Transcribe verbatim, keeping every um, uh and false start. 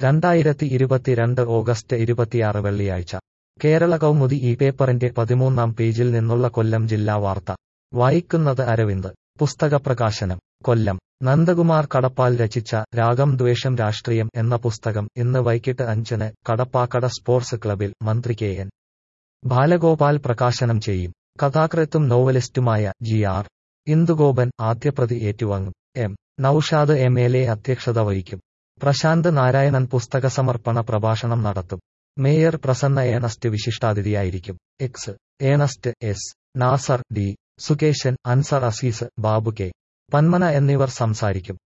രണ്ടായിരത്തി ഇരുപത്തിരണ്ട് ഓഗസ്റ്റ് ഇരുപത്തിയാറ് വെള്ളിയാഴ്ച കേരള കൗമുദി ഈ പേപ്പറിന്റെ പതിമൂന്നാം പേജിൽ നിന്നുള്ള കൊല്ലം ജില്ലാ വാർത്ത വായിക്കുന്നത് അരവിന്ദ്. പുസ്തകപ്രകാശനം കൊല്ലം. നന്ദകുമാർ കടപ്പാൽ രചിച്ച രാഗം ദ്വേഷം രാഷ്ട്രീയം എന്ന പുസ്തകം ഇന്ന് വൈകിട്ട് അഞ്ചിന് കടപ്പാക്കട സ്പോർട്സ് ക്ലബിൽ മന്ത്രി കെ എൻ ബാലഗോപാൽ പ്രകാശനം ചെയ്യും. കഥാകൃത്തും നോവലിസ്റ്റുമായ ജി ആർ ഇന്ദുഗോപൻ ആദ്യപ്രതി ഏറ്റുവാങ്ങും. M Naushad M L A അധ്യക്ഷത വഹിക്കും. പ്രശാന്ത് നാരായണൻ പുസ്തക സമർപ്പണ പ്രഭാഷണം നടത്തും. മേയർ പ്രസന്ന ഏണസ്റ്റ് വിശിഷ്ടാതിഥിയായിരിക്കും. X Ernest, S Nasar, D Sukeshan, Ansar Azeez, Babu K Panmana എന്നിവർ സംസാരിക്കും.